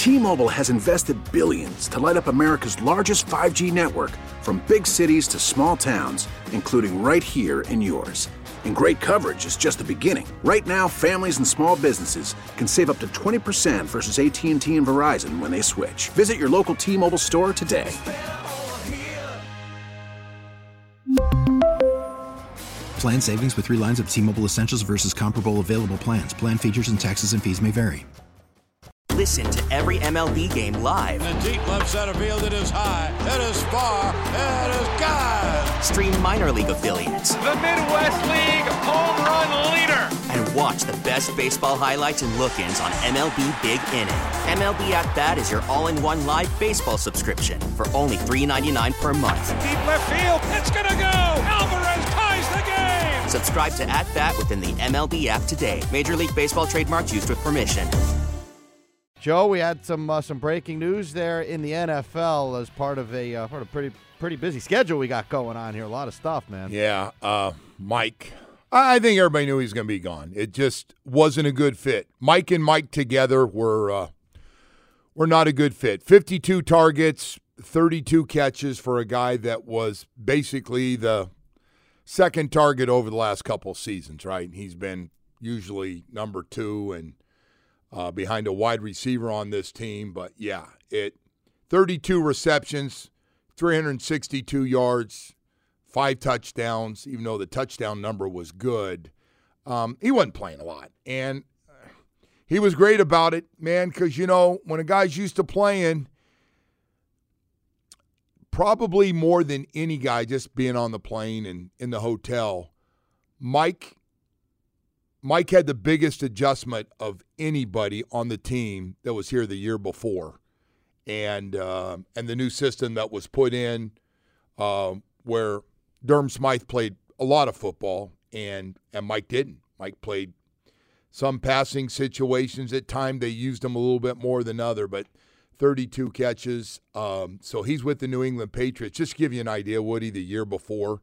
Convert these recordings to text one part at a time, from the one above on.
T-Mobile has invested billions to light up America's largest 5G network, from big cities to small towns, including right here in yours. And great coverage is just the beginning. Right now, families and small businesses can save up to 20% versus AT&T and Verizon when they switch. Visit your local T-Mobile store today. Plan savings with 3 lines of T-Mobile Essentials versus comparable available plans. Plan features and taxes and fees may vary. Listen to every MLB game live. In the deep left center field, it is high, it is far, it is gone. Stream minor league affiliates. The Midwest League home run leader. And watch the best baseball highlights and look-ins on MLB Big Inning. MLB At Bat is your all-in-one live baseball subscription for only $3.99 per month. Deep left field, it's gonna go. Alvarez ties the game. Subscribe to At Bat within the MLB app today. Major League Baseball trademarks used with permission. Joe, we had some breaking news there in the NFL as part of a pretty busy schedule we got going on here. A lot of stuff, man. Yeah, Mike. I think everybody knew he was going to be gone. It just wasn't a good fit. Mike and Mike together were not a good fit. 52 targets, 32 catches for a guy that was basically the second target over the last couple seasons, right? He's been usually number 2 and behind a wide receiver on this team. But, yeah, 32 receptions, 362 yards, 5 touchdowns, even though the touchdown number was good. He wasn't playing a lot. And he was great about it, man, because, when a guy's used to playing, probably more than any guy just being on the plane and in the hotel, Mike had the biggest adjustment of anybody on the team that was here the year before. And the new system that was put in where Durham Smythe played a lot of football and Mike didn't. Mike played some passing situations. At times they used him a little bit more than other, but 32 catches. So he's with the New England Patriots. Just to give you an idea, Woody, the year before,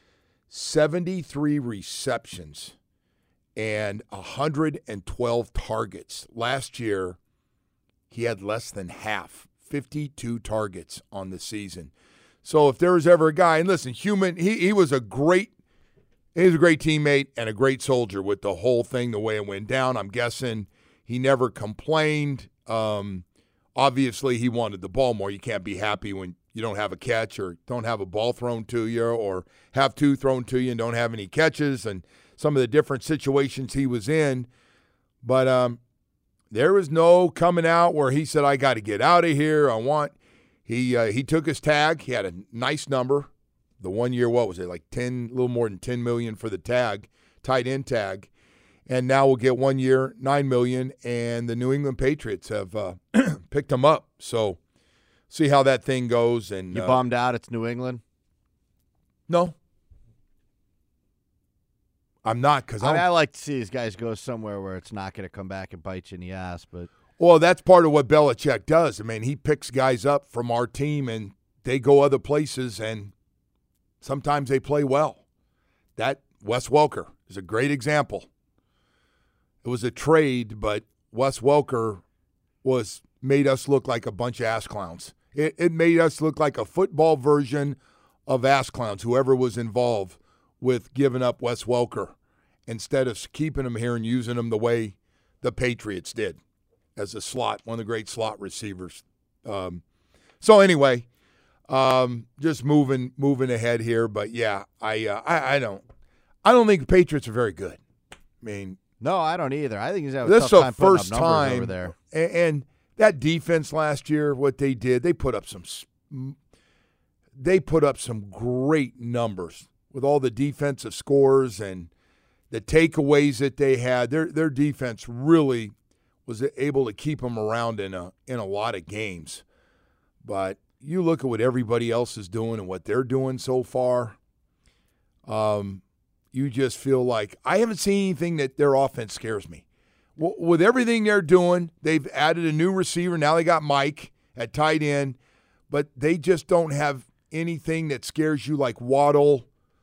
73 receptions and 112 targets. Last year, he had less than half, 52 targets on the season. So if there was ever a guy, and listen, he was a great teammate and a great soldier with the whole thing, the way it went down. I'm guessing he never complained. Obviously, he wanted the ball more. You can't be happy when you don't have a catch or don't have a ball thrown to you or have 2 thrown to you and don't have any catches and some of the different situations he was in. But there was no coming out where he said, I got to get out of here. He took his tag. He had a nice number. The 1 year, what was it, like a little more than $10 million for the tag, tight end tag. And now we'll get 1 year, $9 million, and the New England Patriots have picked him up. So see how that thing goes. And you bummed out it's New England? No. I'm not, because I like to see these guys go somewhere where it's not going to come back and bite you in the ass. But well, that's part of what Belichick does. I mean, he picks guys up from our team, and they go other places, and sometimes they play well. That Wes Welker is a great example. It was a trade, but Wes Welker made us look like a bunch of ass clowns. It made us look like a football version of ass clowns, whoever was involved with giving up Wes Welker instead of keeping him here and using him the way the Patriots did as a slot, one of the great slot receivers. So anyway, just moving ahead here. But yeah, I don't think the Patriots are very good. I mean, no, I don't either. I think he's having this a tough time is the first putting up numbers time over there. And that defense last year, what they did, they put up some great numbers with all the defensive scores and the takeaways that they had. Their defense really was able to keep them around in a lot of games. But you look at what everybody else is doing and what they're doing so far, you just feel like I haven't seen anything that their offense scares me. With everything they're doing, they've added a new receiver. Now they got Mike at tight end, but they just don't have anything that scares you like Waddle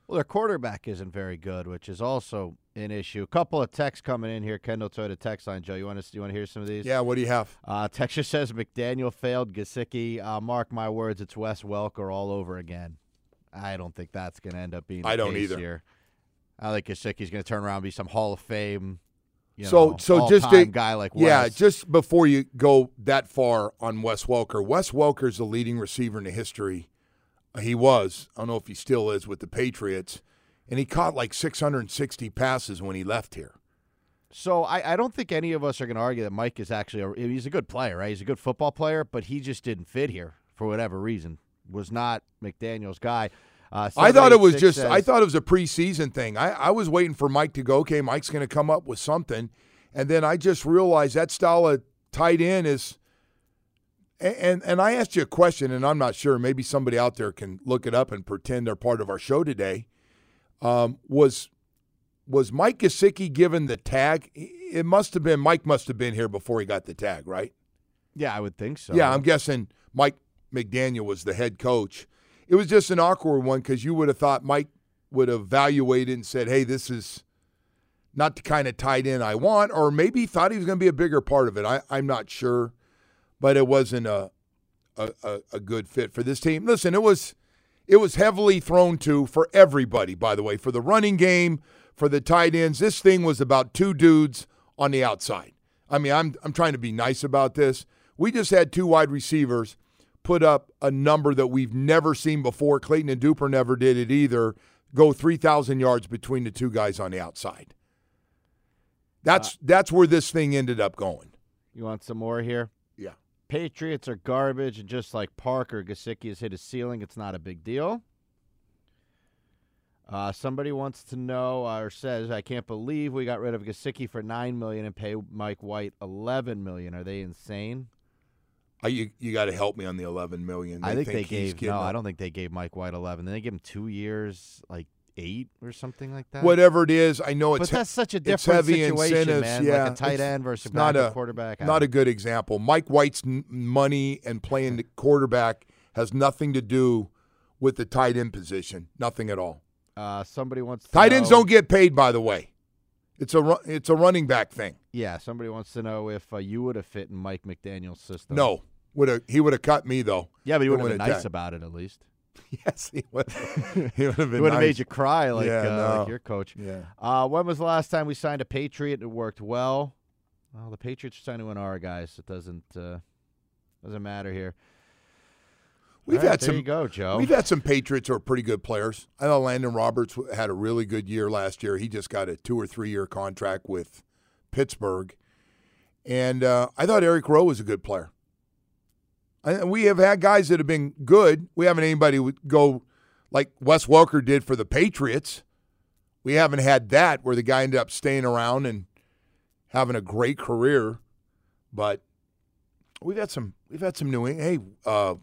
Well, their quarterback isn't very good, which is also an issue. A couple of texts coming in here. Kendall Toyota text line, Joe. You want to hear some of these? Yeah, what do you have? Texture says McDaniel failed Gesicki. Mark my words, it's Wes Welker all over again. I don't think that's going to end up being the case either. Here. I think Gesicki's going to turn around and be some Hall of Fame, so just a guy like Wes. Yeah, just before you go that far on Wes Welker's the leading receiver in the history. He was. I don't know if he still is with the Patriots. And he caught like 660 passes when he left here. So I don't think any of us are going to argue that Mike is actually he's a good player, right? He's a good football player, but he just didn't fit here for whatever reason. Was not McDaniel's guy. I thought it was I thought it was a preseason thing. I was waiting for Mike to go, okay, Mike's going to come up with something. And then I just realized that style of tight end is and I asked you a question, and I'm not sure. Maybe somebody out there can look it up and pretend they're part of our show today. Was Mike Gesicki given the tag? It must have been Mike must have been here before he got the tag, right? Yeah, I would think so. Yeah, I'm guessing Mike McDaniel was the head coach. It was just an awkward one because you would have thought Mike would have evaluated and said, hey, this is not the kind of tight end I want, or maybe he thought he was going to be a bigger part of it. I'm not sure, but it wasn't a good fit for this team. Listen, it was heavily thrown to for everybody, by the way, for the running game, for the tight ends. This thing was about two dudes on the outside. I mean, I'm trying to be nice about this. We just had two wide receivers put up a number that we've never seen before. Clayton and Duper never did it either. Go 3,000 yards between the two guys on the outside. That's where this thing ended up going. You want some more here? Yeah. Patriots are garbage, and just like Parker, Gesicki has hit his ceiling. It's not a big deal. Somebody wants to know or says, I can't believe we got rid of Gesicki for $9 million and pay Mike White $11 million. Are they insane? You got to help me on the $11 million. I think they gave I don't think they gave Mike White 11. Then they gave him 2 years, like 8 or something like that. Whatever it is, I know but that's such a different situation, man. Yeah, like a tight end versus a backup quarterback. Not a good example. Mike White's money and playing the quarterback has nothing to do with the tight end position. Nothing at all. Somebody wants to tight ends don't get paid, by the way. It's a running back thing. Yeah, somebody wants to know if you would have fit in Mike McDaniel's system. No. He would have cut me, though. Yeah, but he would have been nice about it, at least. Yes, he would. He would have been He would have nice. made you cry like your coach. Yeah. When was the last time we signed a Patriot? It worked well. Well, the Patriots are signing one of our guys. It doesn't matter here. There you go, Joe. We've had some Patriots who are pretty good players. I know Landon Roberts had a really good year last year. He just got a 2 or 3 year contract with Pittsburgh. And I thought Eric Rowe was a good player. We have had guys that have been good. We haven't anybody go like Wes Welker did for the Patriots. We haven't had that where the guy ended up staying around and having a great career. But we've had some New England. Hey,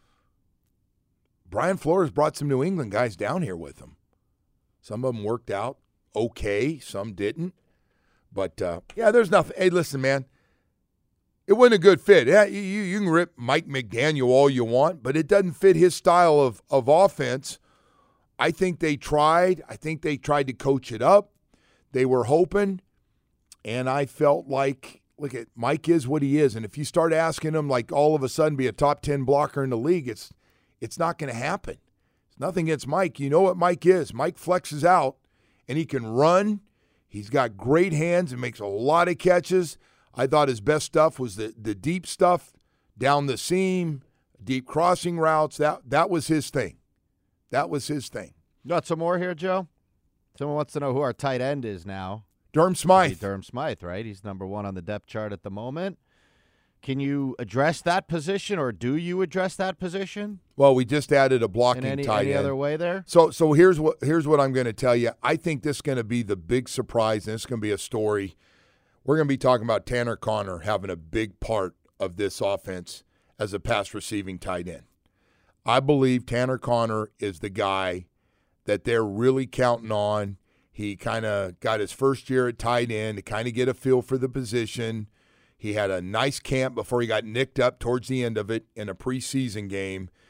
Brian Flores brought some New England guys down here with him. Some of them worked out okay, some didn't. But, there's nothing. Hey, listen, man. It wasn't a good fit. Yeah, you can rip Mike McDaniel all you want, but it doesn't fit his style of offense. I think they tried. I think they tried to coach it up. They were hoping, and I felt like, look at Mike is what he is, and if you start asking him like all of a sudden be a top 10 blocker in the league, it's not going to happen. It's nothing against Mike. You know what Mike is. Mike flexes out, and he can run. He's got great hands and makes a lot of catches. I thought his best stuff was the deep stuff down the seam, deep crossing routes. That was his thing. That was his thing. Got some more here, Joe? Someone wants to know who our tight end is now. Durham Smythe. Durham Smythe, right? He's number 1 on the depth chart at the moment. Can you address that position, or do you address that position? Well, we just added a blocking in tight end. Any other way there? So here's what I'm going to tell you. I think this is going to be the big surprise, and it's going to be a story. We're going to be talking about Tanner Conner having a big part of this offense as a pass receiving tight end. I believe Tanner Conner is the guy that they're really counting on. He kind of got his first year at tight end to kind of get a feel for the position. He had a nice camp before he got nicked up towards the end of it in a preseason game.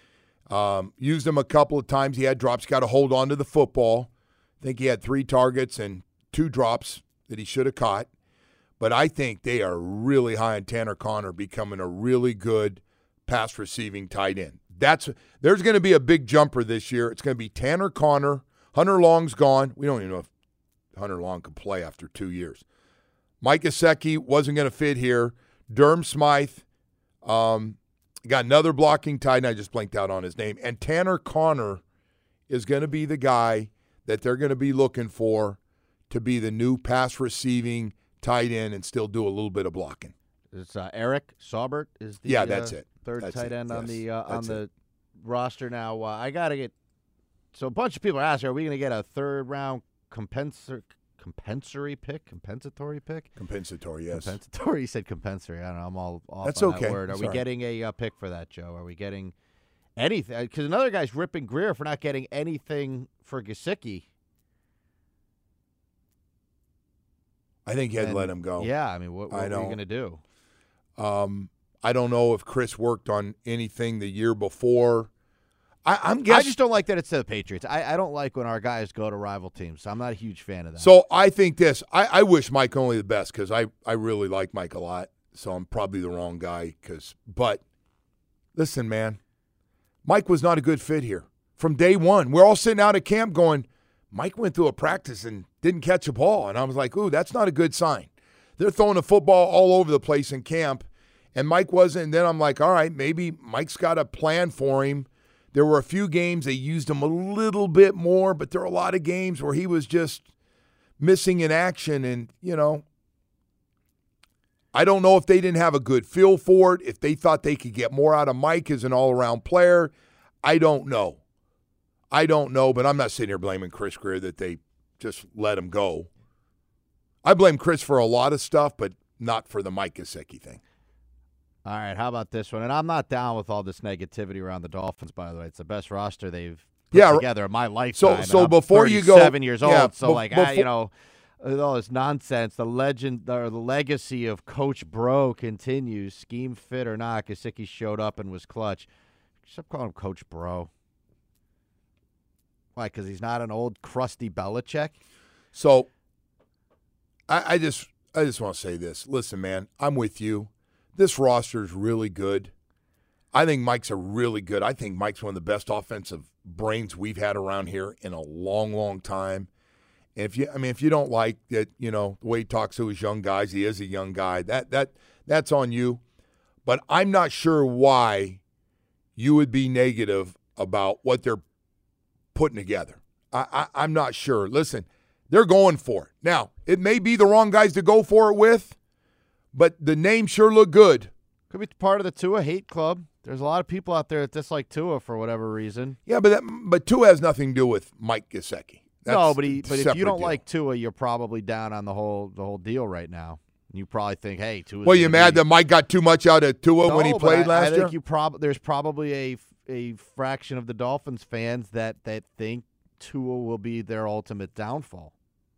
Used him a couple of times. He had drops. Got to hold on to the football. I think he had 3 targets and 2 drops that he should have caught. But I think they are really high on Tanner Conner becoming a really good pass receiving tight end. There's going to be a big jumper this year. It's going to be Tanner Conner. Hunter Long's gone. We don't even know if Hunter Long can play after 2 years. Mike Gesicki wasn't going to fit here. Durham Smythe. Got another blocking tight end. I just blanked out on his name. And Tanner Conner is going to be the guy that they're going to be looking for to be the new pass receiving tight end and still do a little bit of blocking. It's Eric Saubert is the that's it. Third That's tight it. end Yes, on the it. roster now. I got to get – so a bunch of people are asking, are we going to get a third-round compensatory pick? Compensatory, yes. Compensatory, you said compensatory. I don't know. I'm all off That's on okay. that word. Are we getting a pick for that, Joe? Are we getting anything? Because another guy's ripping Greer for not getting anything for Gesicki. I think you had to let him go. Yeah, I mean, what are you going to do? I don't know if Chris worked on anything the year before. I'm guessing. I just don't like that it's to the Patriots. I don't like when our guys go to rival teams. I'm not a huge fan of that. So I think this. I wish Mike only the best because I really like Mike a lot. So I'm probably the wrong guy. But listen, man, Mike was not a good fit here from day one. We're all sitting out at camp going, Mike went through a practice and didn't catch a ball. And I was like, ooh, that's not a good sign. They're throwing the football all over the place in camp, and Mike wasn't. And then I'm like, all right, maybe Mike's got a plan for him. There were a few games they used him a little bit more, but there are a lot of games where he was just missing in action. And, I don't know if they didn't have a good feel for it, if they thought they could get more out of Mike as an all-around player. I don't know, but I'm not sitting here blaming Chris Greer that they just let him go. I blame Chris for a lot of stuff, but not for the Mike Gesicki thing. All right, how about this one? And I'm not down with all this negativity around the Dolphins, by the way. It's the best roster they've put together in my lifetime. So I'm before you go, 7 years old, so before, with all this nonsense, the legend or the legacy of Coach Bro continues. Scheme fit or not, Gesicki showed up and was clutch. Stop calling him Coach Bro. Why? Because he's not an old crusty Belichick? So I just want to say this. Listen, man, I'm with you. This roster is really good. I think Mike's I think Mike's one of the best offensive brains we've had around here in a long, long time. And if you don't like that, the way he talks to his young guys, he is a young guy. That's on you. But I'm not sure why you would be negative about what they're putting together. I'm not sure. Listen, they're going for it. Now, it may be the wrong guys to go for it with, but the name sure look good. Could be part of the Tua hate club. There's a lot of people out there that dislike Tua for whatever reason. Yeah, but Tua has nothing to do with Mike Gesicki. No, but if you don't like Tua, you're probably down on the whole deal right now. You probably think, hey, Tua's well, you mad that Mike got too much out of Tua when he played last year? I think there's probably a fraction of the Dolphins fans that think Tua will be their ultimate downfall.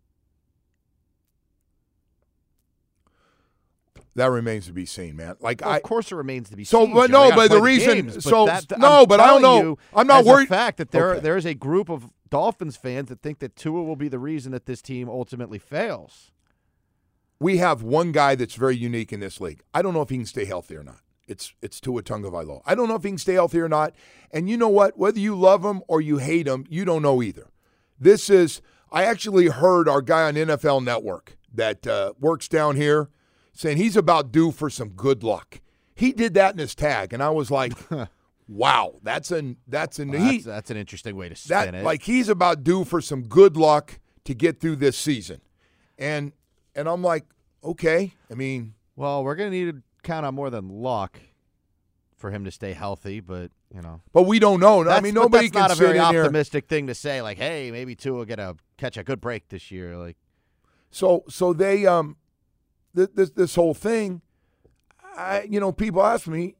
That remains to be seen, man. Of course, it remains to be seen. So, no, but the reason. Games, so but no, but I don't know. I'm not worried. The fact that there is a group of Dolphins fans that think that Tua will be the reason that this team ultimately fails. We have one guy that's very unique in this league. I don't know if he can stay healthy or not. It's Tua Tagovailoa. I don't know if he can stay healthy or not. And you know what? Whether you love him or you hate him, you don't know either. I actually heard our guy on NFL Network that works down here saying he's about due for some good luck. He did that in his tag, and I was like, wow, that's an interesting way to spin it. Like he's about due for some good luck to get through this season. And I'm like, okay. I mean, well, we're going to need to count on more than luck for him to stay healthy, but But we don't know. I mean, nobody can that's not a very optimistic thing to say. Like, hey, maybe Tua will catch a good break this year. Like, so they this whole thing. People ask me.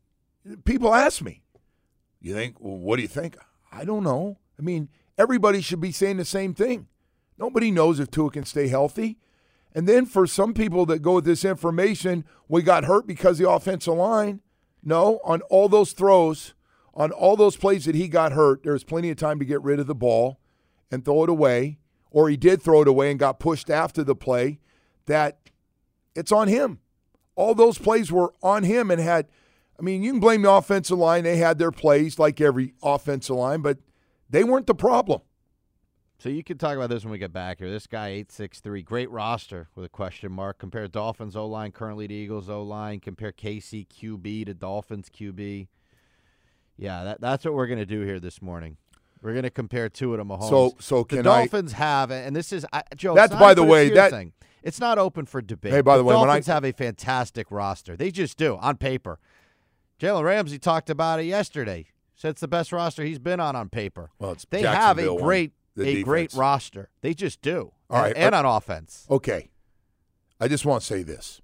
You think? Well, what do you think? I don't know. I mean, everybody should be saying the same thing. Nobody knows if Tua can stay healthy. And then for some people that go with this information, we got hurt because of the offensive line. No, on all those throws, on all those plays that he got hurt, there was plenty of time to get rid of the ball and throw it away, or he did throw it away and got pushed after the play, that it's on him. All those plays were on him and had – you can blame the offensive line. They had their plays like every offensive line, but they weren't the problem. So you can talk about this when we get back here. This guy, 8'6", great roster with a question mark. Compare Dolphins O-line currently to Eagles O-line. Compare KC QB to Dolphins QB. Yeah, that's what we're going to do here this morning. We're going to compare Tua to Mahomes. So can the Dolphins have, and this is Joe. That's by the way thing. It's not open for debate. Hey, by the way, Dolphins have a fantastic roster. They just do on paper. Jalen Ramsey talked about it yesterday. Said it's the best roster he's been on paper. Well, it's they have a Jacksonville great roster. They just do. All right, and on offense. Okay. I just want to say this.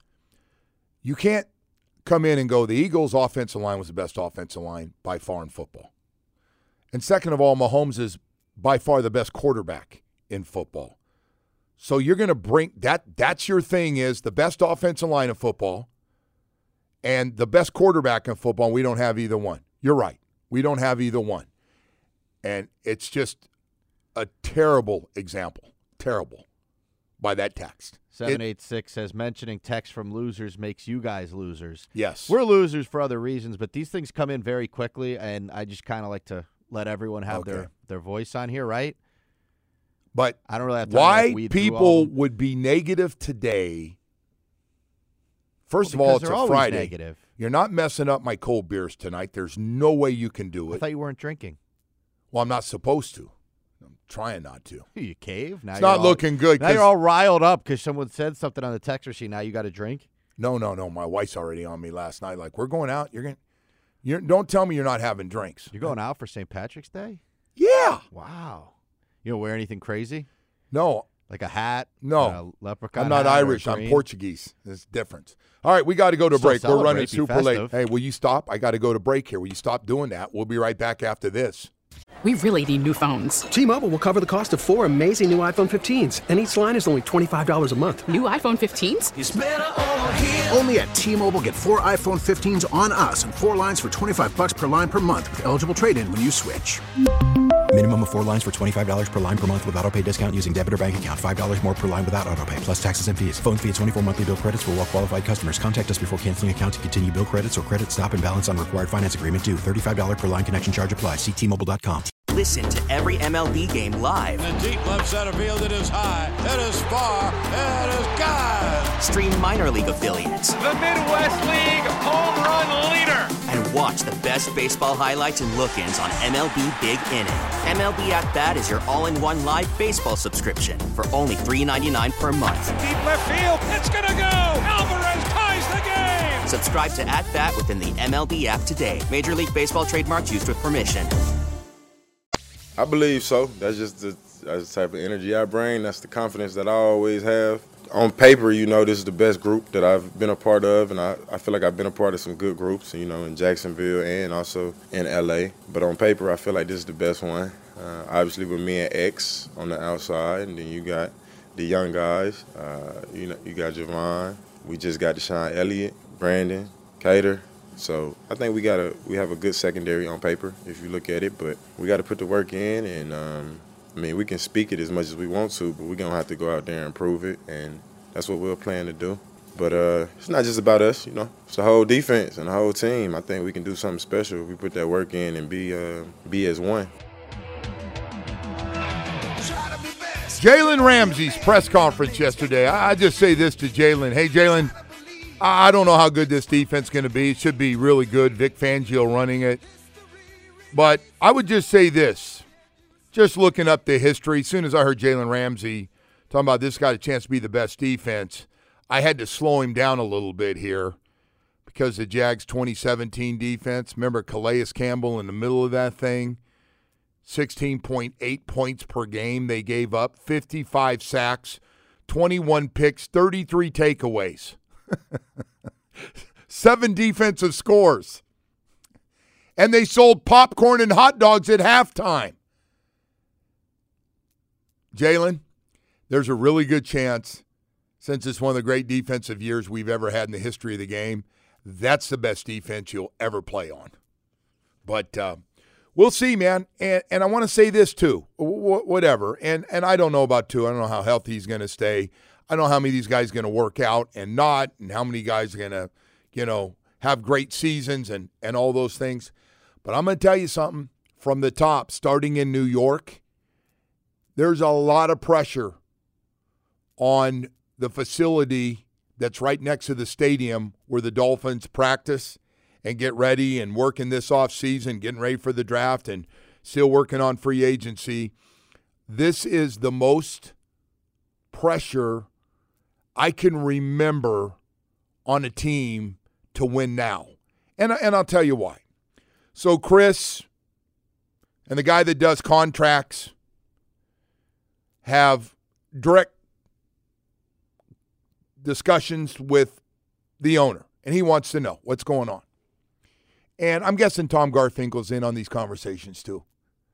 You can't come in and go, the Eagles' offensive line was the best offensive line by far in football. And second of all, Mahomes is by far the best quarterback in football. So you're going to bring that's your thing, is the best offensive line in football and the best quarterback in football, and we don't have either one. You're right. We don't have either one. And it's just a terrible example. Terrible by that text. 786 says, mentioning text from losers makes you guys losers. Yes. We're losers for other reasons, but these things come in very quickly, and I just kind of like to let everyone have their voice on here, right? But I don't really have time why people would be negative today. First of all, it's a Friday. Negative. You're not messing up my cold beers tonight. There's no way you can do it. I thought you weren't drinking. Well, I'm not supposed to. I'm trying not to. You cave? Now it's not looking good. Now you're all riled up because someone said something on the text machine. Now you got to drink? No. My wife's already on me last night. Like, we're going out. Don't tell me you're not having drinks. You're going out for St. Patrick's Day? Yeah. Wow. You don't wear anything crazy? No. Like a hat? No. A leprechaun I'm not Irish. I'm Portuguese. There's a difference. All right, we got to go to break. We're running super late. Hey, will you stop? I got to go to break here. Will you stop doing that? We'll be right back after this. We really need new phones. T-Mobile will cover the cost of 4 amazing new iPhone 15s, and each line is only $25 a month. New iPhone 15s? It's better over here. Only at T-Mobile, get 4 iPhone 15s on us and 4 lines for $25 per line per month with eligible trade-in when you switch. Minimum of 4 lines for $25 per line per month with autopay discount using debit or bank account. $5 more per line without autopay, plus taxes and fees. Phone fee at 24 monthly bill credits for well-qualified customers. Contact us before canceling account to continue bill credits or credit stop and balance on required finance agreement due. $35 per line connection charge applies. See T-Mobile.com. Listen to every MLB game live. In the deep left center field, it is high, it is far, it is gone. Stream minor league affiliates. The Midwest League home run leader. And watch the best baseball highlights and look-ins on MLB Big Inning. MLB At Bat is your all-in-one live baseball subscription for only $3.99 per month. Deep left field, it's gonna go. Alvarez ties the game. Subscribe to At Bat within the MLB app today. Major League Baseball trademarks used with permission. I believe so. That's just the type of energy I bring. That's the confidence that I always have. On paper, this is the best group that I've been a part of, and I feel like I've been a part of some good groups, in Jacksonville and also in L.A. But on paper, I feel like this is the best one. Obviously, with me and X on the outside, and then you got the young guys. You got Javon. We just got Deshaun Elliott, Brandon, Cater. So I think we have a good secondary on paper if you look at it, but we got to put the work in, and we can speak it as much as we want to, but we're gonna have to go out there and prove it, and that's what we're planning to do. But it's not just about us, It's the whole defense and the whole team. I think we can do something special if we put that work in and be as one. Jalen Ramsey's press conference yesterday. I just say this to Jalen. Hey, Jalen, I don't know how good this defense is going to be. It should be really good. Vic Fangio running it. But I would just say this. Just looking up the history, as soon as I heard Jalen Ramsey talking about this got a chance to be the best defense, I had to slow him down a little bit here because the Jags' 2017 defense. Remember Calais Campbell in the middle of that thing? 16.8 points per game they gave up, 55 sacks, 21 picks, 33 takeaways. 7 defensive scores. And they sold popcorn and hot dogs at halftime. Jalen, there's a really good chance, since it's one of the great defensive years we've ever had in the history of the game, that's the best defense you'll ever play on. But we'll see, man. And I want to say this, too. Whatever. And I don't know about Tua. I don't know how healthy he's going to stay. I don't know how many of these guys are going to work out and not, and how many guys are going to, have great seasons and all those things. But I'm going to tell you something. From the top, starting in New York, there's a lot of pressure on the facility that's right next to the stadium where the Dolphins practice and get ready and working this offseason, getting ready for the draft and still working on free agency. This is the most pressure I can remember on a team to win now. And I'll tell you why. So Chris and the guy that does contracts have direct discussions with the owner, and he wants to know what's going on. And I'm guessing Tom Garfinkel's in on these conversations too.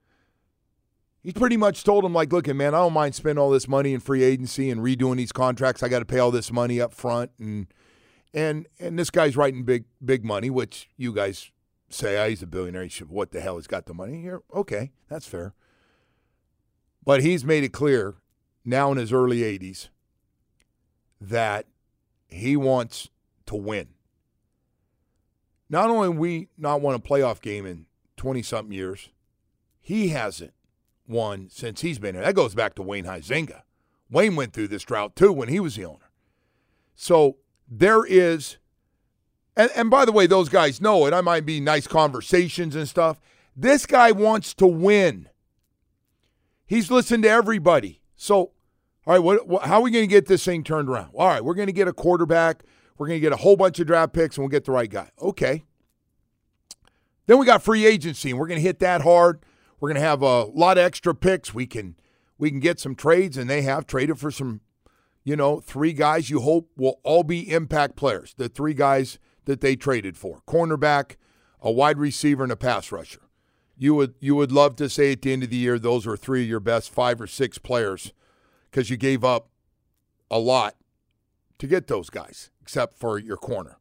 He pretty much told him, like, look, man, I don't mind spending all this money in free agency and redoing these contracts. I got to pay all this money up front. And this guy's writing big money, which you guys say, he's a billionaire. What the hell? He's got the money here. Okay, that's fair. But he's made it clear now in his early 80s that he wants to win. Not only we not won a playoff game in 20-something years, he hasn't won since he's been here. That goes back to Wayne Huizenga. Wayne went through this drought too when he was the owner. So there is, and by the way, those guys know it. I might be nice conversations and stuff. This guy wants to win. He's listened to everybody. So, all right, how are we going to get this thing turned around? All right, we're going to get a quarterback. We're going to get a whole bunch of draft picks, and we'll get the right guy. Okay. Then we got free agency, and we're going to hit that hard. We're going to have a lot of extra picks. We can get some trades, and they have traded for some, 3 guys you hope will all be impact players, the 3 guys that they traded for. Cornerback, a wide receiver, and a pass rusher. You would love to say at the end of the year those are 3 of your best 5 or 6 players because you gave up a lot to get those guys, except for your corner.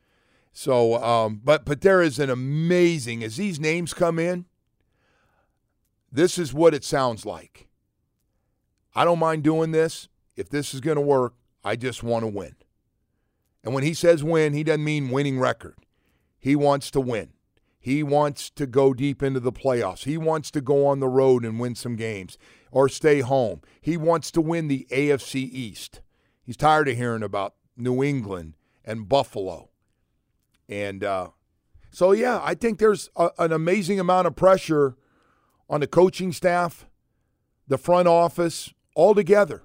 So, but there is an amazing, as these names come in, this is what it sounds like. I don't mind doing this. If this is going to work, I just want to win. And when he says win, he doesn't mean winning record. He wants to win. He wants to go deep into the playoffs. He wants to go on the road and win some games or stay home. He wants to win the AFC East. He's tired of hearing about New England and Buffalo. And so, yeah, I think there's an amazing amount of pressure on the coaching staff, the front office, all together,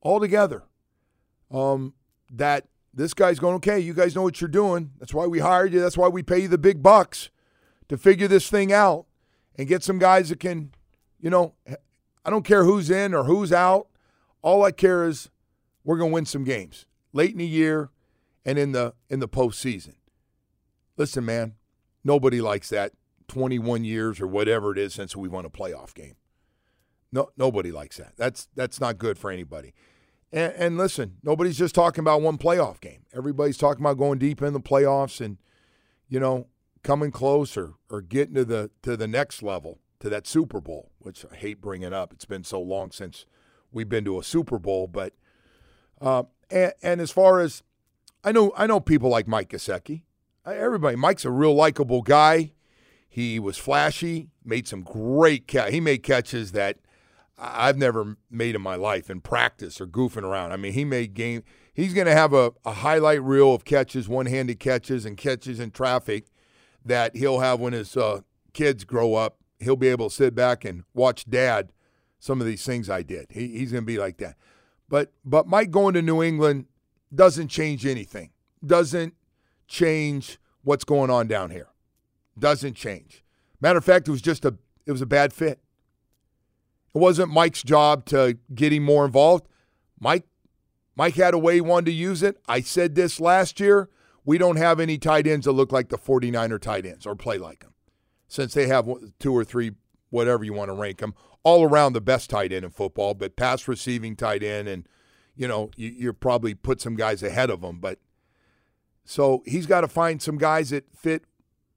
that this guy's going, okay, you guys know what you're doing. That's why we hired you. That's why we pay you the big bucks to figure this thing out and get some guys that can, I don't care who's in or who's out. All I care is we're going to win some games late in the year and in the postseason. Listen, man, nobody likes that 21 years or whatever it is since we won a playoff game. No, nobody likes that. That's not good for anybody. And listen, nobody's just talking about one playoff game. Everybody's talking about going deep in the playoffs and, coming close or getting to the next level, to that Super Bowl, which I hate bringing up. It's been so long since we've been to a Super Bowl. But and as far as I know people like Mike Gesicki. Mike's a real likable guy. He was flashy, made some great catches. He made catches that I've never made in my life in practice or goofing around. I mean, he's going to have a highlight reel of catches, one-handed catches and catches in traffic that he'll have when his kids grow up. He'll be able to sit back and watch Dad some of these things I did. He's going to be like that. But Mike going to New England doesn't change anything. Doesn't change what's going on down here. Doesn't change. Matter of fact, it was a bad fit. It wasn't Mike's job to get him more involved. Mike had a way he wanted to use it. I said this last year. We don't have any tight ends that look like the 49er tight ends or play like them, since they have 2 or 3, whatever you want to rank them, all around the best tight end in football, but pass receiving tight end, and you probably put some guys ahead of them. But so he's got to find some guys that fit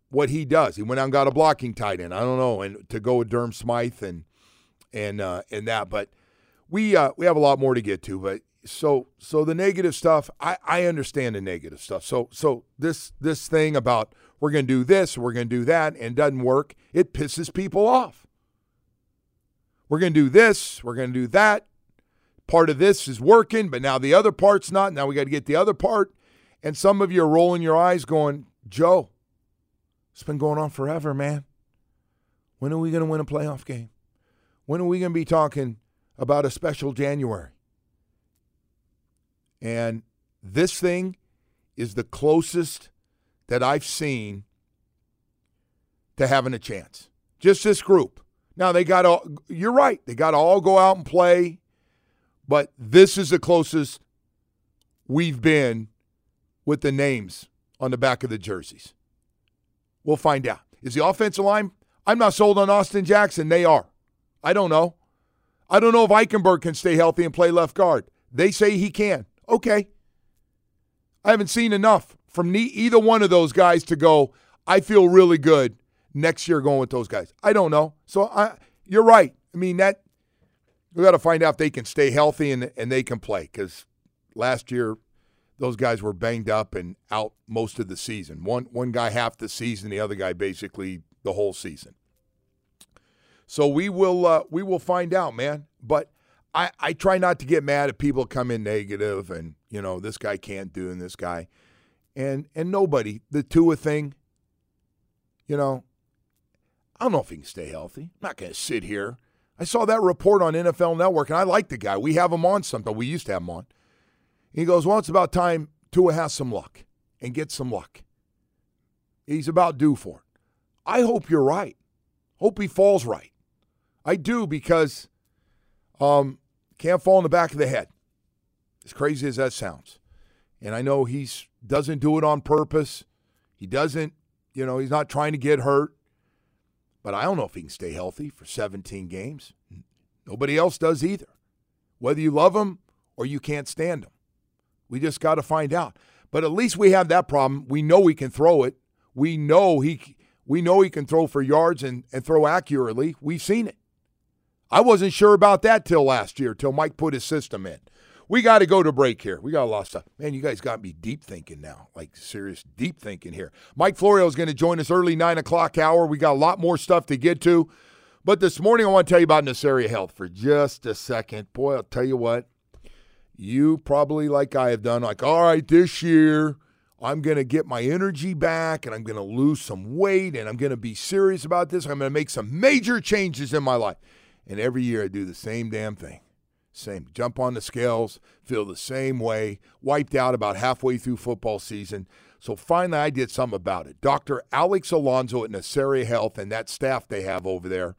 what he does. He went out and got a blocking tight end. I don't know, and to go with Durham Smythe and that. But we have a lot more to get to. But so the negative stuff, I understand the negative stuff. So this thing about we're going to do this, we're going to do that, and it doesn't work, it pisses people off. We're going to do this, we're going to do that. Part of this is working, but now the other part's not. Now we got to get the other part. And some of you are rolling your eyes going, Joe, it's been going on forever, man. When are we going to win a playoff game? When are we going to be talking about a special January? And this thing is the closest that I've seen to having a chance. Just this group. Now, you're right, they got to all go out and play, but this is the closest we've been with the names on the back of the jerseys. We'll find out. Is the offensive line? I'm not sold on Austin Jackson. They are. I don't know. I don't know if Eichenberg can stay healthy and play left guard. They say he can. Okay. I haven't seen enough from either one of those guys to go, I feel really good next year going with those guys. I don't know. So you're right. I mean, we got to find out if they can stay healthy and they can play, because last year those guys were banged up and out most of the season. One guy half the season, the other guy basically the whole season. So we will find out, man. But I try not to get mad at people come in negative and, this guy can't do and this guy. And nobody, the Tua thing, I don't know if he can stay healthy. I'm not going to sit here. I saw that report on NFL Network, and I like the guy. We have him on sometimes. We used to have him on. He goes, well, it's about time Tua has some luck and gets some luck. He's about due for it. I hope you're right. Hope he falls right. I do, because can't fall in the back of the head, as crazy as that sounds. And I know he doesn't do it on purpose. He doesn't, he's not trying to get hurt. But I don't know if he can stay healthy for 17 games. Nobody else does either. Whether you love him or you can't stand him. We just got to find out. But at least we have that problem. We know he can throw it. We know he can throw for yards and throw accurately. We've seen it. I wasn't sure about that till last year, till Mike put his system in. We got to go to break here. We got a lot of stuff. Man, you guys got me deep thinking now, like serious deep thinking here. Mike Florio is going to join us early 9 o'clock hour. We got a lot more stuff to get to. But this morning I want to tell you about Nesaria Health for just a second. Boy, I'll tell you what. You probably, like I have done, like, all right, this year I'm going to get my energy back and I'm going to lose some weight and I'm going to be serious about this. I'm going to make some major changes in my life. And every year I do the same damn thing. Same. Jump on the scales, feel the same way, wiped out about halfway through football season. So finally I did something about it. Dr. Alex Alonso at Nesaria Health and that staff they have over there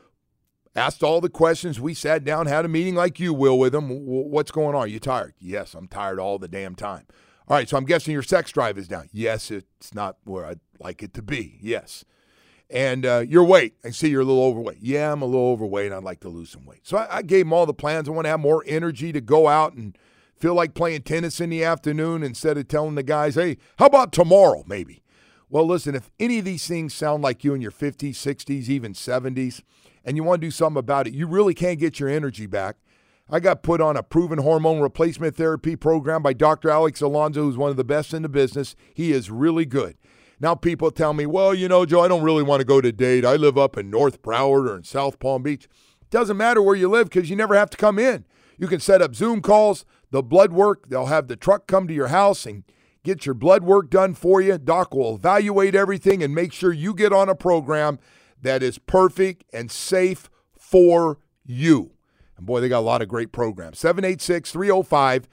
asked all the questions. We sat down, had a meeting like you will with them. What's going on? Are you tired? Yes, I'm tired all the damn time. All right, so I'm guessing your sex drive is down. Yes, it's not where I'd like it to be. Yes. And your weight, I see you're a little overweight. Yeah, I'm a little overweight, and I'd like to lose some weight. So I gave them all the plans. I want to have more energy to go out and feel like playing tennis in the afternoon instead of telling the guys, hey, how about tomorrow maybe? Well, listen, if any of these things sound like you in your 50s, 60s, even 70s, and you want to do something about it, you really can't get your energy back. I got put on a proven hormone replacement therapy program by Dr. Alex Alonso, who's one of the best in the business. He is really good. Now people tell me, well, Joe, I don't really want to go to date. I live up in North Broward or in South Palm Beach. Doesn't matter where you live because you never have to come in. You can set up Zoom calls, the blood work. They'll have the truck come to your house and get your blood work done for you. Doc will evaluate everything and make sure you get on a program that is perfect and safe for you. And boy, they got a lot of great programs. 786-305-6337.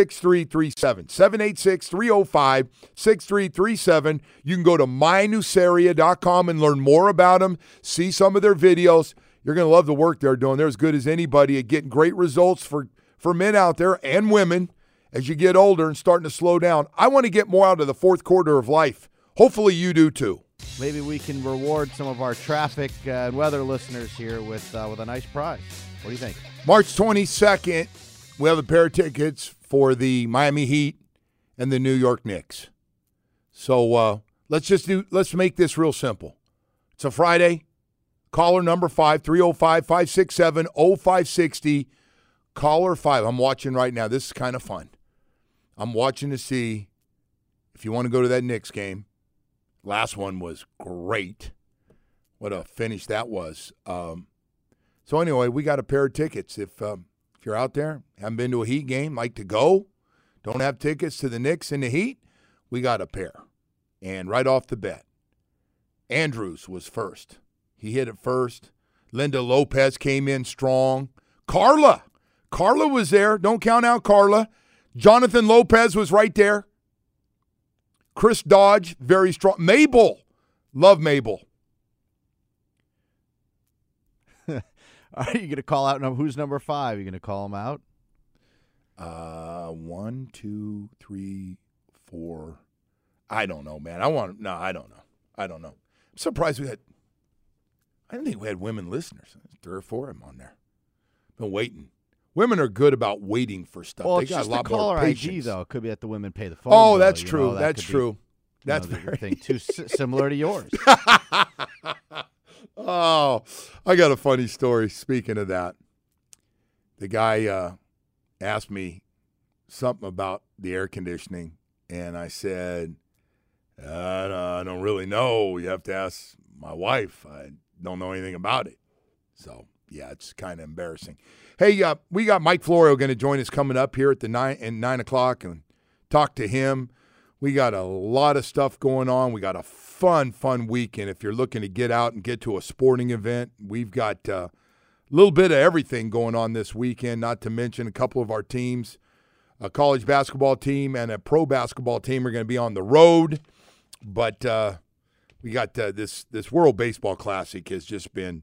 786-305-6337. You can go to mynesaria.com and learn more about them, see some of their videos. You're going to love the work they're doing. They're as good as anybody at getting great results for men out there and women as you get older and starting to slow down. I want to get more out of the fourth quarter of life. Hopefully you do too. Maybe we can reward some of our traffic and weather listeners here with a nice prize. What do you think? March 22nd, we have a pair of tickets for the Miami Heat and the New York Knicks. So Let's make this real simple. It's a Friday. Caller number 5, 305-567-0560. Caller 5. I'm watching right now. This is kind of fun. I'm watching to see if you want to go to that Knicks game. Last one was great. What a finish that was. So anyway, we got a pair of tickets. If you're out there, haven't been to a Heat game, like to go, don't have tickets to the Knicks and the Heat, we got a pair. And right off the bat, Andrews was first. He hit it first. Linda Lopez came in strong. Carla was there. Don't count out Carla. Jonathan Lopez was right there. Chris Dodge, very strong. Mabel. Love Mabel. Are you going to call out who's number 5? Are you going to call him out? 1, 2, 3, 4. I don't know, man. I don't know. I'm surprised I didn't think we had women listeners. 3 or 4 of them on there. Been waiting. Women are good about waiting for stuff. Well, they it's got just a lot the caller more patience. ID, though. It could be that the women pay the phone. Oh, bill, that's true. That's true. That's very thing too similar to yours. Oh, I got a funny story. Speaking of that, the guy asked me something about the air conditioning, and I said, I don't really know. You have to ask my wife. I don't know anything about it. So, yeah, it's kind of embarrassing. Hey, we got Mike Florio going to join us coming up here at the 9 o'clock and talk to him. We got a lot of stuff going on. We got a fun weekend. If you're looking to get out and get to a sporting event, we've got a little bit of everything going on this weekend, not to mention a couple of our teams. A college basketball team and a pro basketball team are going to be on the road. But we got this World Baseball Classic has just been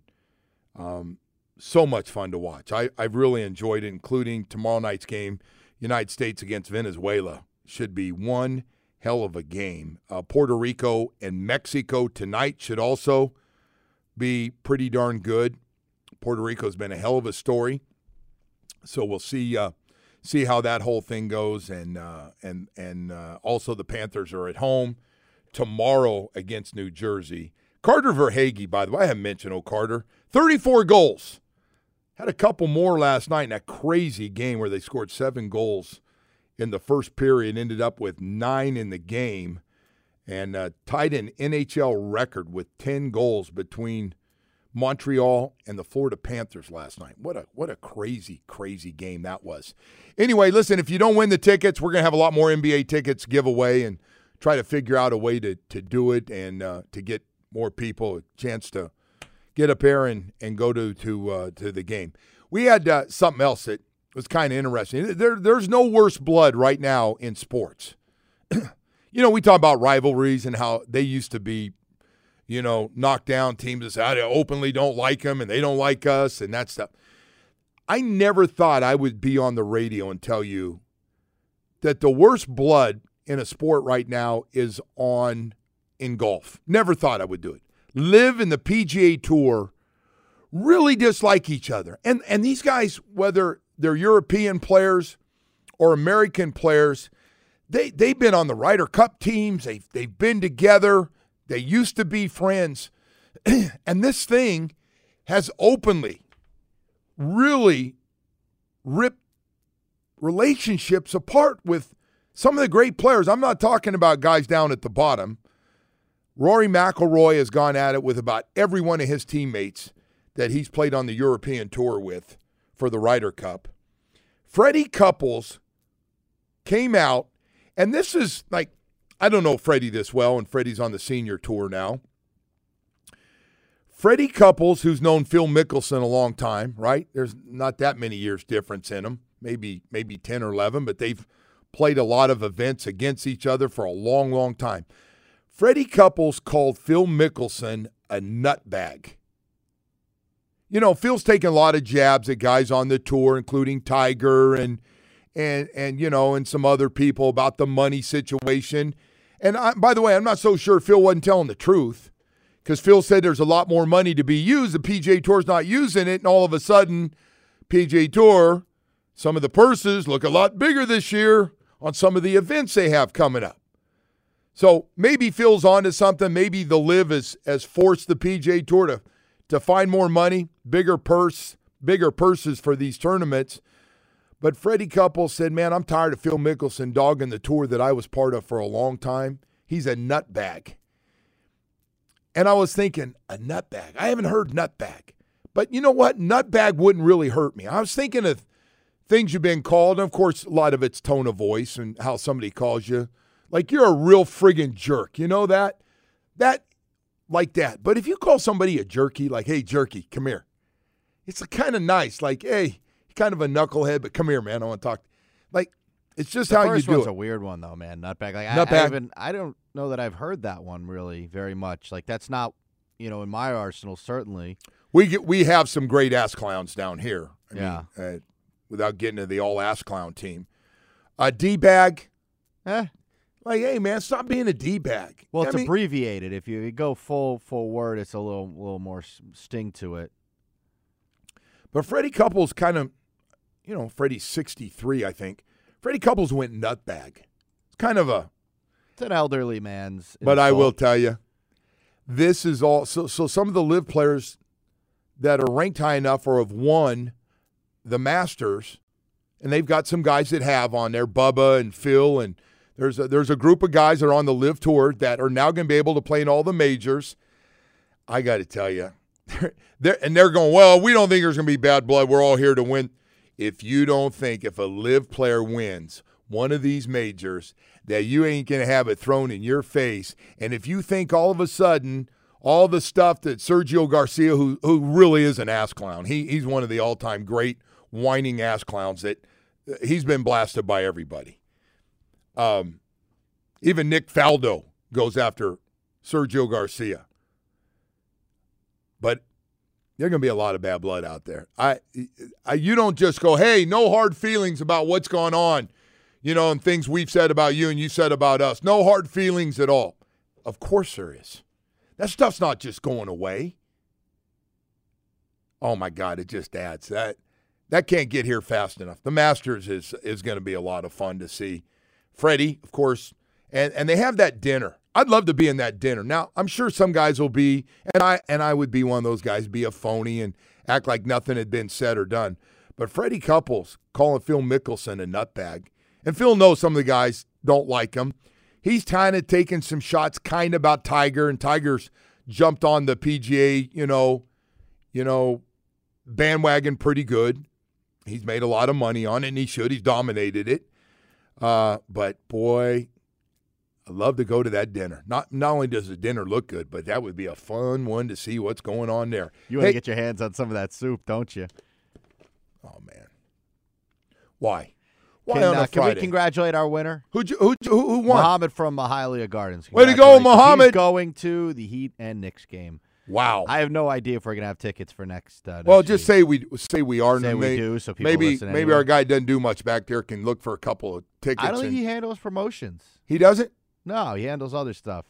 so much fun to watch. I've really enjoyed it, including tomorrow night's game, United States against Venezuela. Should be one hell of a game. Puerto Rico and Mexico tonight should also be pretty darn good. Puerto Rico's been a hell of a story. So we'll see how that whole thing goes. And also the Panthers are at home tomorrow against New Jersey. Carter Verhaeghe, by the way, I haven't mentioned Carter. 34 goals. Had a couple more last night in that crazy game where they scored 7 goals in the first period, ended up with 9 in the game, and tied an NHL record with 10 goals between Montreal and the Florida Panthers last night. What a crazy, crazy game that was. Anyway, listen, if you don't win the tickets, we're going to have a lot more NBA tickets giveaway and try to figure out a way to do it and to get more people a chance to get up there and go to the game. We had something else that was kind of interesting. There's no worse blood right now in sports. We talk about rivalries and how they used to be, knock down teams that say, I openly don't like them and they don't like us and that stuff. I never thought I would be on the radio and tell you that the worst blood in a sport right now is in golf. Never thought I would do it. Live in the PGA Tour really dislike each other. And these guys, whether they're European players or American players, they've been on the Ryder Cup teams. They've been together. They used to be friends. And this thing has openly really ripped relationships apart with some of the great players. I'm not talking about guys down at the bottom. Rory McIlroy has gone at it with about every one of his teammates that he's played on the European Tour with for the Ryder Cup. Freddie Couples came out, and this is like, I don't know Freddie this well, and Freddie's on the senior tour now. Freddie Couples, who's known Phil Mickelson a long time, right? There's not that many years difference in them, maybe 10 or 11, but they've played a lot of events against each other for a long, long time. Freddie Couples called Phil Mickelson a nutbag. Phil's taken a lot of jabs at guys on the tour, including Tiger and some other people about the money situation. And by the way, I'm not so sure Phil wasn't telling the truth, because Phil said there's a lot more money to be used. The PGA Tour's not using it, and all of a sudden, PGA Tour, some of the purses look a lot bigger this year on some of the events they have coming up. So maybe Phil's on to something. Maybe the Live has forced the PGA Tour to find more money, bigger purses for these tournaments. But Freddie Couples said, man, I'm tired of Phil Mickelson dogging the tour that I was part of for a long time. He's a nutbag. And I was thinking, a nutbag? I haven't heard nutbag. But you know what? Nutbag wouldn't really hurt me. I was thinking of things you've been called. And of course, a lot of it's tone of voice and how somebody calls you. Like, you're a real friggin' jerk. You know that? Like that. But if you call somebody a jerky, like, hey, jerky, come here. It's kind of nice. Like, hey, kind of a knucklehead, but come here, man. I want to talk. Like, it's just how you do it. The first one's a weird one, though, man. Nutbag. Like, nutbag. I don't know that I've heard that one really very much. Like, that's not, in my arsenal, certainly. We have some great ass clowns down here. I mean, without getting to the all ass clown team. A D-bag. Like, hey, man, stop being a D-bag. Well, it's abbreviated. If you go full word, it's a little more sting to it. But Freddie Couples kind of, Freddie's 63, I think. Freddie Couples went nutbag. It's kind of it's an elderly man's But insult. I will tell you, this is all, so some of the Live players that are ranked high enough or have won the Masters, and they've got some guys that have on there, Bubba and Phil, and there's a group of guys that are on the Live Tour that are now going to be able to play in all the majors. I got to tell you, they're going, well, we don't think there's going to be bad blood. We're all here to win. If you don't think if a Live player wins one of these majors that you ain't going to have it thrown in your face, and if you think all of a sudden all the stuff that Sergio Garcia, who really is an ass clown, he's one of the all-time great whining ass clowns that he's been blasted by everybody. Even Nick Faldo goes after Sergio Garcia. But there's going to be a lot of bad blood out there. You don't just go, hey, no hard feelings about what's going on, and things we've said about you and you said about us. No hard feelings at all. Of course there is. That stuff's not just going away. Oh, my God, it just adds. That can't get here fast enough. The Masters is going to be a lot of fun to see. Freddie, of course, and they have that dinner. I'd love to be in that dinner. Now, I'm sure some guys will be, and I would be one of those guys, be a phony and act like nothing had been said or done. But Freddie Couples calling Phil Mickelson a nutbag, and Phil knows some of the guys don't like him. He's kind of taking some shots kind of about Tiger, and Tiger's jumped on the PGA, bandwagon pretty good. He's made a lot of money on it, and he should. He's dominated it. But, boy, I'd love to go to that dinner. Not only does the dinner look good, but that would be a fun one to see what's going on there. You want to get your hands on some of that soup, don't you? Oh, man. Why? Why on a Friday? Can we congratulate our winner? Who won? Muhammad from Hialeah Gardens. Way to go, Muhammad. He's going to the Heat and Knicks game. Wow. I have no idea if we're going to have tickets for next well, just say we are. Say we do, so people listen maybe anyway. Our guy doesn't do much back there, can look for a couple of tickets. I don't think he handles promotions. He doesn't? No, he handles other stuff.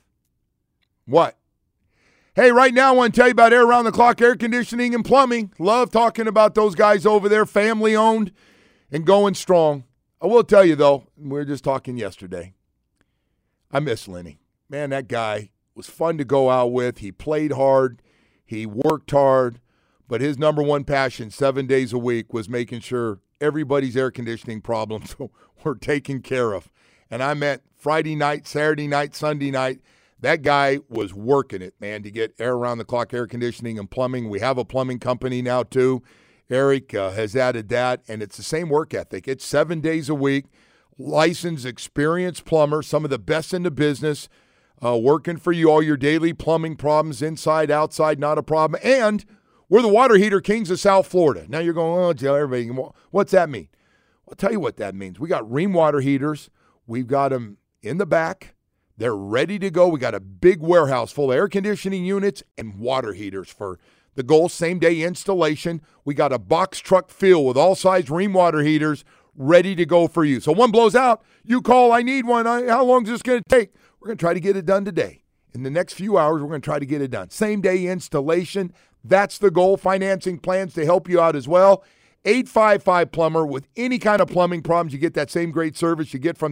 What? Hey, right now I want to tell you about Air Around the Clock Air Conditioning and Plumbing. Love talking about those guys over there, family-owned and going strong. I will tell you, though, we were just talking yesterday, I miss Lenny. Man, that guy was fun to go out with. He played hard. He worked hard. But his number one passion 7 days a week was making sure everybody's air conditioning problems were taken care of. And I meant Friday night, Saturday night, Sunday night. That guy was working it, man, to get Air Around the Clock air conditioning and plumbing. We have a plumbing company now, too. Eric has added that, and it's the same work ethic. It's 7 days a week, licensed, experienced plumber, some of the best in the business, working for you, all your daily plumbing problems, inside, outside, not a problem. And we're the water heater kings of South Florida. Now you're going, oh, Joe, everybody, what's that mean? I'll tell you what that means. We got Rheem water heaters. We've got them in the back. They're ready to go. We got a big warehouse full of air conditioning units and water heaters for the goal, same-day installation. We got a box truck filled with all-size Rheem water heaters ready to go for you. So one blows out, you call, I need one. How long is this going to take? We're going to try to get it done today. In the next few hours, we're going to try to get it done. Same-day installation. That's the goal. Financing plans to help you out as well. 855-PLUMBER. With any kind of plumbing problems, you get that same great service you get from the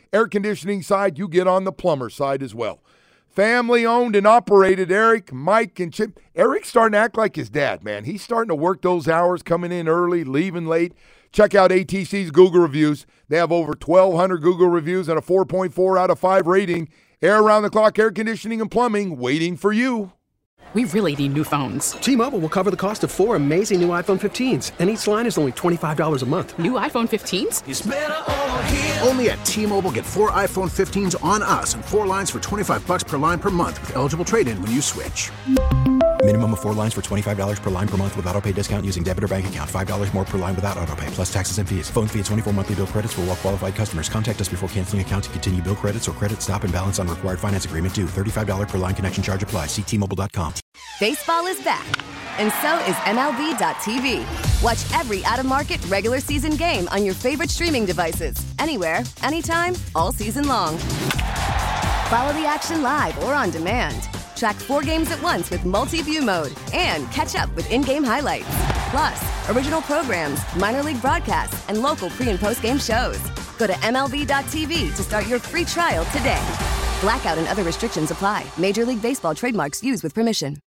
air conditioning side, you get on the plumber side as well. Family owned and operated. Eric, Mike, and Chip. Eric's starting to act like his dad, man. He's starting to work those hours, coming in early, leaving late. Check out ATC's Google reviews. They have over 1,200 Google reviews and a 4.4 out of 5 rating. Air around the clock, air conditioning and plumbing, waiting for you. We really need new phones. T-Mobile will cover the cost of 4 amazing new iPhone 15s, and each line is only $25 a month. New iPhone 15s? It's better over here. Only at T-Mobile, get 4 iPhone 15s on us and 4 lines for $25 per line per month with eligible trade-in when you switch. Minimum of 4 lines for $25 per line per month with autopay discount using debit or bank account. $5 more per line without autopay, plus taxes and fees. Phone fee at 24 monthly bill credits for well-qualified customers. Contact us before canceling account to continue bill credits or credit stop and balance on required finance agreement due. $35 per line connection charge applies. See T-Mobile.com. Baseball is back, and so is MLB.tv. Watch every out-of-market regular season game on your favorite streaming devices. Anywhere, anytime, all season long. Follow the action live or on demand. Track 4 games at once with multi-view mode and catch up with in-game highlights. Plus, original programs, minor league broadcasts, and local pre- and post-game shows. Go to MLB.tv to start your free trial today. Blackout and other restrictions apply. Major League Baseball trademarks used with permission.